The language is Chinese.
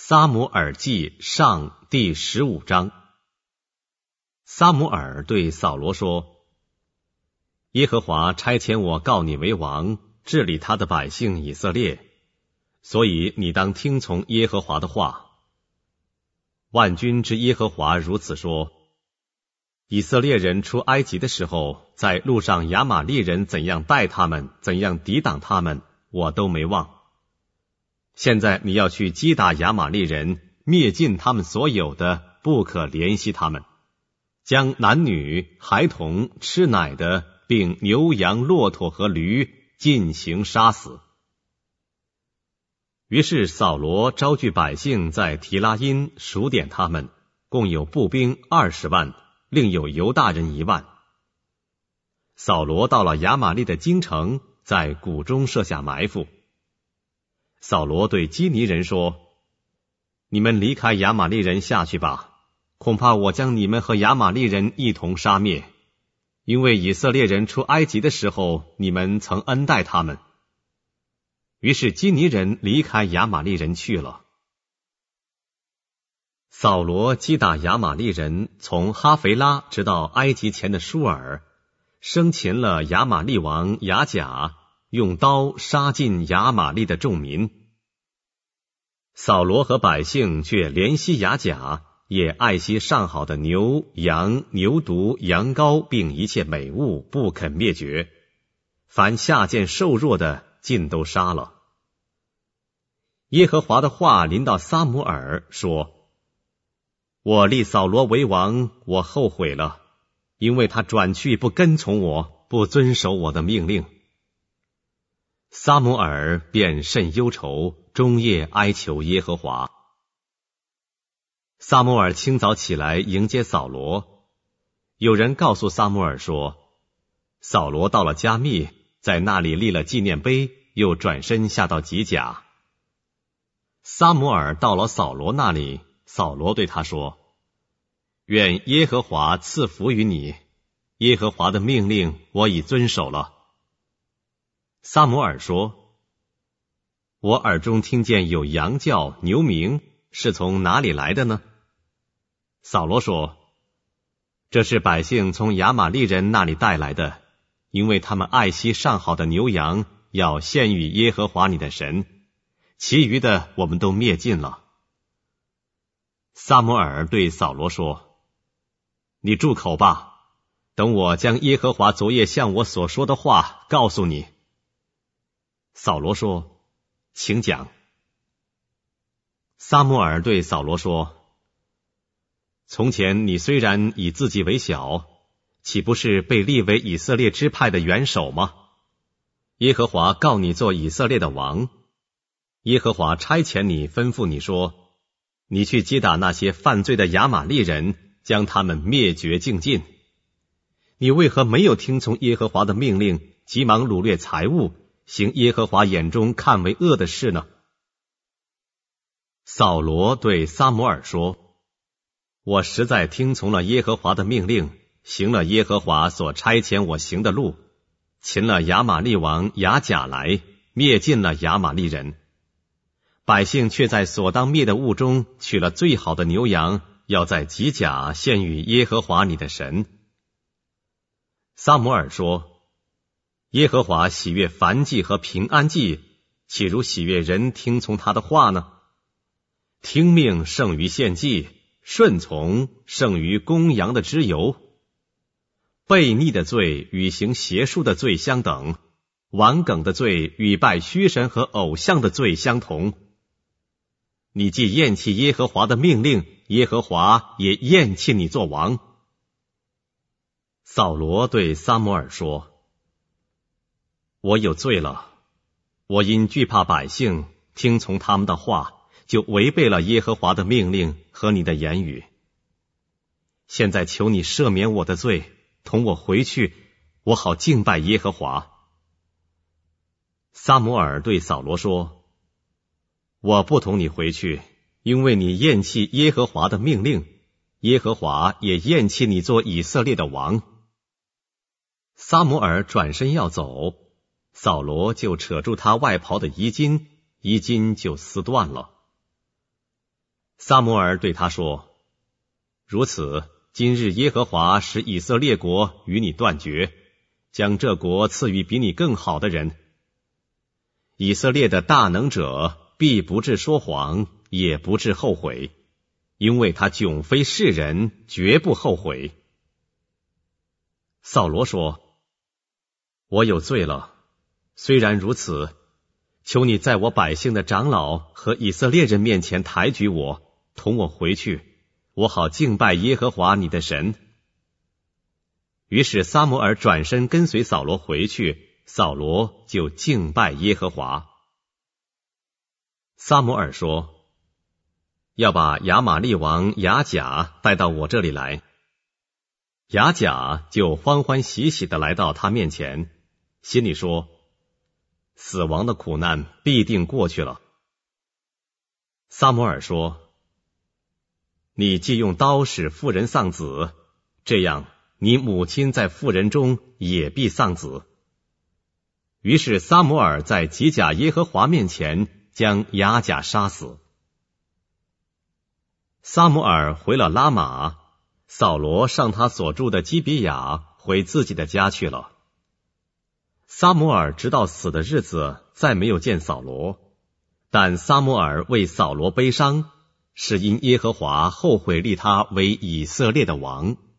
撒母耳记上第15章。撒母耳对扫罗说：耶和华差遣我告你为王，治理他的百姓以色列，所以你当听从耶和华的话。万军之耶和华如此说：以色列人出埃及的时候，在路上亚玛力人怎样待他们，怎样抵挡他们，我都没忘。现在你要去击打亚玛力人，灭尽他们所有的，不可怜惜他们，将男女、孩童、吃奶的，并牛羊、骆驼和驴尽行杀死。于是扫罗招聚百姓，在提拉因数点他们，共有步兵20万，另有犹大人1万。扫罗到了亚玛力的京城，在谷中设下埋伏。扫罗对基尼人说：你们离开亚玛力人下去吧，恐怕我将你们和亚玛力人一同杀灭，因为以色列人出埃及的时候，你们曾恩待他们。于是基尼人离开亚玛力人去了。扫罗击打亚玛力人，从哈肥拉直到埃及前的舒尔，生擒了亚玛力王亚甲，用刀杀尽亚玛力的众民。扫罗和百姓却怜惜亚甲，也爱惜上好的牛、羊、牛犊、羊羔，并一切美物，不肯灭绝。凡下贱瘦弱的，尽都杀了。耶和华的话临到撒母耳，说：我立扫罗为王，我后悔了，因为他转去不跟从我，不遵守我的命令。撒母耳便甚忧愁，终夜哀求耶和华。撒母耳清早起来迎接扫罗，有人告诉撒母耳说，扫罗到了加密，在那里立了纪念碑，又转身下到吉甲。撒母耳到了扫罗那里，扫罗对他说：愿耶和华赐福于你，耶和华的命令我已遵守了。撒母耳说：我耳中听见有羊叫、牛鸣，是从哪里来的呢？扫罗说：这是百姓从亚玛力人那里带来的，因为他们爱惜上好的牛羊，要献与耶和华你的神，其余的我们都灭尽了。撒母耳对扫罗说：你住口吧，等我将耶和华昨夜向我所说的话告诉你。扫罗说：请讲。撒母耳对扫罗说：从前你虽然以自己为小，岂不是被立为以色列支派的元首吗？耶和华告你做以色列的王，耶和华差遣你，吩咐你说，你去击打那些犯罪的亚玛力人，将他们灭绝净尽。你为何没有听从耶和华的命令，急忙掳掠财物，行耶和华眼中看为恶的事呢？扫罗对撒母耳说：我实在听从了耶和华的命令，行了耶和华所差遣我行的路，擒了亚玛力王亚甲来，灭尽了亚玛力人。百姓却在所当灭的物中取了最好的牛羊，要在吉甲献与耶和华你的神。撒母耳说：耶和华喜悦燔祭和平安祭，岂如喜悦人听从他的话呢？听命胜于献祭，顺从胜于公羊的脂油。悖逆的罪与行邪术的罪相等，顽梗的罪与拜虚神和偶像的罪相同。你既厌弃耶和华的命令，耶和华也厌弃你做王。扫罗对撒母耳说：我有罪了，我因惧怕百姓，听从他们的话，就违背了耶和华的命令和你的言语。现在求你赦免我的罪，同我回去，我好敬拜耶和华。撒母耳对扫罗说：我不同你回去，因为你厌弃耶和华的命令，耶和华也厌弃你做以色列的王。撒母耳转身要走，扫罗就扯住他外袍的衣襟，衣襟就撕断了。 撒母耳对他说：如此，今日耶和华使以色列国与你断绝，将这国赐予比你更好的人。以色列的大能者必不致说谎，也不致后悔，因为他迥非世人，绝不后悔。扫罗说：我有罪了，虽然如此，求你在我百姓的长老和以色列人面前抬举我，同我回去，我好敬拜耶和华你的神。于是撒母耳转身跟随扫罗回去，扫罗就敬拜耶和华。撒母耳说：要把亚玛利王亚甲带到我这里来。亚甲就欢欢喜喜地来到他面前，心里说：死亡的苦难必定过去了。撒母耳说：你既用刀使妇人丧子，这样你母亲在妇人中也必丧子。于是撒母耳在吉甲耶和华面前将亚甲杀死。撒母耳回了拉玛，扫罗上他所住的基比亚，回自己的家去了。撒母耳直到死的日子再没有见扫罗，但撒母耳为扫罗悲伤，是因耶和华后悔立他为以色列的王。